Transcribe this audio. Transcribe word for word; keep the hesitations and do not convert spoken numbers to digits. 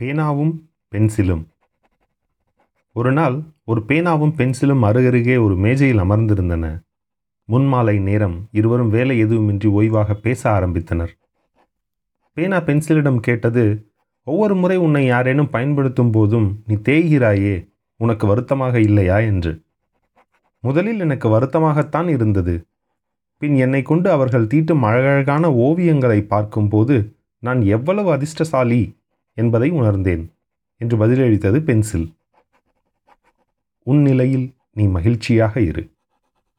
பேனாவும் பென்சிலும். ஒரு நாள் ஒரு பேனாவும் பென்சிலும் அருகருகே ஒரு மேஜையில் அமர்ந்திருந்தன. முன்மாலை நேரம். இருவரும் வேலை எதுவுமின்றி ஓய்வாக பேச ஆரம்பித்தனர். பேனா பென்சிலிடம் கேட்டது, ஒவ்வொரு முறை உன்னை யாரேனும் பயன்படுத்தும் போதும் நீ தேய்கிறாயே, உனக்கு வருத்தமாக இல்லையா என்று. முதலில் எனக்கு வருத்தமாகத்தான் இருந்தது. பின் என்னை கொண்டு அவர்கள் தீட்டும் அழகழகான ஓவியங்களை பார்க்கும்போது நான் எவ்வளவு அதிர்ஷ்டசாலி என்பதை உணர்ந்தேன் என்று பதிலளித்தது பென்சில். உன் நிலையில் நீ மகிழ்ச்சியாக இரு.